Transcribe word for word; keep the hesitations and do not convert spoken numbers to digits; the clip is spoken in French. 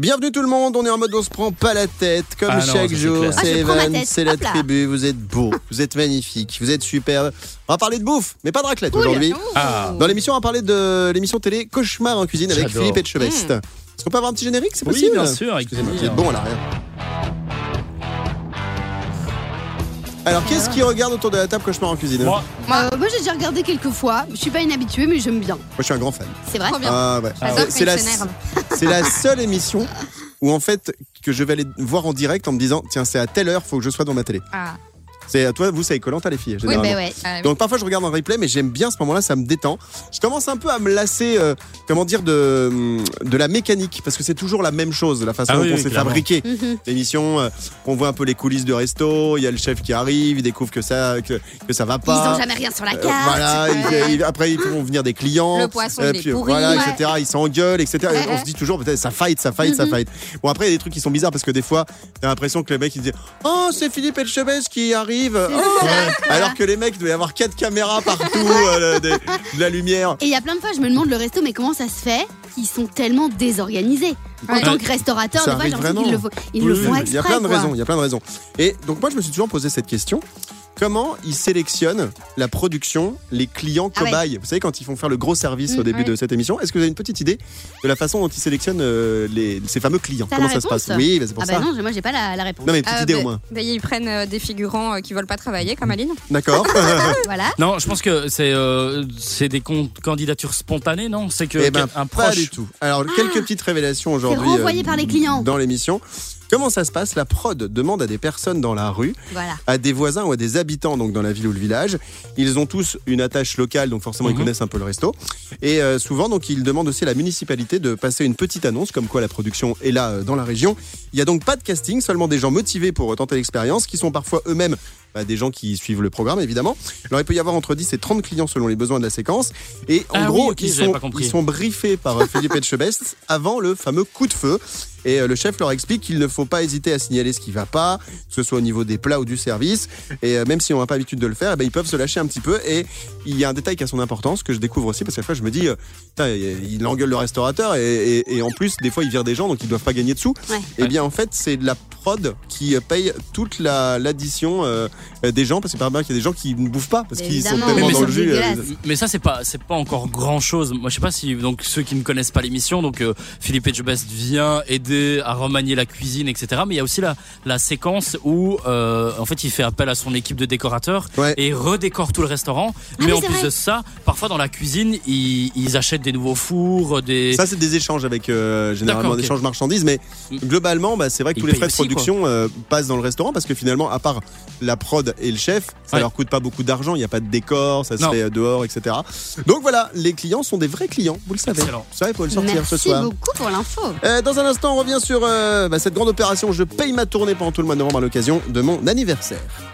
Bienvenue tout le monde, on est en mode on se prend pas la tête, comme Ah chaque non, jour, c'est, c'est ah, Evan, c'est la tribu, vous êtes beaux, vous êtes magnifiques, vous êtes super. On va parler de bouffe, mais pas de raclette cool. aujourd'hui. Ah. Dans l'émission, on va parler de l'émission télé Cauchemar en cuisine avec J'adore. Philippe Etchebest. Mmh. Est-ce qu'on peut avoir un petit générique, c'est oui, possible? bien sûr, excusez-moi. Vous êtes bon à l'arrière. Alors, qu'est-ce qui regarde autour de la table Cauchemar en cuisine? Moi, Euh, moi j'ai déjà regardé quelques fois, je suis pas inhabituée mais j'aime bien. Moi, je suis un grand fan. C'est vrai. Trop bien. Ah, ouais. Ah, C'est- ouais. c'est la, Ça m'énerve. c'est la seule émission où en fait que je vais aller voir en direct en me disant tiens, c'est à telle heure, faut que je sois dans ma télé. Ah. C'est à toi, vous, c'est avec Koh-Lanta, les filles. Oui, Généralement. bah ouais. Ah, oui. Donc parfois je regarde en replay, mais j'aime bien ce moment-là, ça me détend. Je commence un peu à me lasser, euh, comment dire, de de la mécanique, parce que c'est toujours la même chose, la façon Ah dont oui, on oui, s'est clairement. fabriqué. Mhm. L'émission, euh, on voit un peu les coulisses de resto, il y a le chef qui arrive, il découvre que ça que, que ça va Ils pas. ont jamais rien sur la Euh, carte. voilà, il- Ouais. il- après ils vont venir des clients, Le poisson, il est puis, pourri. voilà, Ouais. et cetera. Ils s'engueulent, et cetera. Et Ouais. on se dit toujours peut-être ça fight, ça fight, ça fight. Bon après il y a des trucs qui sont bizarres parce que des fois t'as l'impression que le mec il dit oh c'est Philippe Etchebest qui arrive, oh alors que les mecs il doit y avoir quatre caméras partout, euh, des- de la lumière. Et il y a plein de fois, je me demande le resto, mais comment ça se fait qu'ils sont tellement désorganisés en Ouais. tant que restaurateur, Ça des fois, j'ai arrive l'impression qu'ils le vraiment. font, ils Oui, le oui, font oui. exprès. Il y a plein de quoi. raisons, il y a plein de raisons. Et donc moi je me suis toujours posé cette question. Comment ils sélectionnent la production, les clients Ah ouais. cobayes? Vous savez, quand ils font faire le gros service Mmh, au début ouais. de cette émission, est-ce que vous avez une petite idée de la façon dont ils sélectionnent euh, les, ces fameux clients? T'as Comment la ça se passe? réponse Oui, bah, c'est pour Ah ça. bah non, moi j'ai pas la, la réponse. Non, mais une petite Euh, idée bah, au moins. bah, ils prennent euh, des figurants euh, qui veulent pas travailler, comme Aline. D'accord. Voilà. non, je pense que c'est euh, c'est des con- candidatures spontanées, non? C'est que Eh ben, un pas proche. du tout. Alors, quelques petites révélations aujourd'hui renvoyé par les clients. dans l'émission. Comment ça se passe? La prod demande à des personnes dans la rue, Voilà. à des voisins ou à des habitants donc dans la ville ou le village. Ils ont tous une attache locale, donc forcément ils Mhm. connaissent un peu le resto. Et euh, souvent donc ils demandent aussi à la municipalité de passer une petite annonce comme quoi la production est là euh, dans la région. Il y a donc pas de casting, seulement des gens motivés pour euh, tenter l'expérience, qui sont parfois eux-mêmes bah, des gens qui suivent le programme évidemment. Alors il peut y avoir entre dix et trente clients selon les besoins de la séquence. Et en Ah gros oui, ok, ils, j'avais sont, pas compris. ils sont briefés par euh, Philippe Etchebest avant le fameux coup de feu. Et euh, le chef leur explique qu'il ne faut pas hésiter à signaler ce qui va pas, que ce soit au niveau des plats ou du service. Et euh, même si on n'a pas l'habitude de le faire, eh ben, ils peuvent se lâcher un petit peu. Et il y a un détail qui a son importance, que je découvre aussi, parce qu'à chaque fois je me dis, euh, putain, il engueule le restaurateur. Et, et- et en plus, des fois, il vire des gens, donc ils doivent pas gagner de sous. Ouais. Et bien en fait, c'est de la prod qui euh, paye toute la- l'addition euh, euh, des gens, parce que par exemple, il y a des gens qui ne bouffent pas, parce qu'ils sont Évidemment, tellement mais dans c'est le jus. dégueulasse. Mais ça c'est pas c'est pas encore grand chose. Moi je sais pas si donc ceux qui ne connaissent pas l'émission, donc euh, Philippe Etchebest vient aider à remanier la cuisine, et cetera. Mais il y a aussi la la séquence où euh, en fait il fait appel à son équipe de décorateurs Ouais. et redécore tout le restaurant. Ah mais oui, en c'est plus vrai. de ça, parfois dans la cuisine ils, ils achètent des nouveaux fours, des Ça, c'est des échanges avec euh, généralement D'accord, des ok. échanges marchandises, mais globalement, bah, c'est vrai que Ils tous les payent frais de aussi, production euh, passent dans le restaurant parce que finalement, à part la prod et le chef, ça Ouais. leur coûte pas beaucoup d'argent. Il n'y a pas de décor, ça se Non. fait euh, dehors, et cetera. Donc voilà, les clients sont des vrais clients, vous le savez. Excellent. Ça, il faut le sortir Merci ce soir. beaucoup pour l'info. Euh, dans un instant, on revient sur euh, bah, cette grande opération. Je paye ma tournée pendant tout le mois de novembre à l'occasion de mon anniversaire.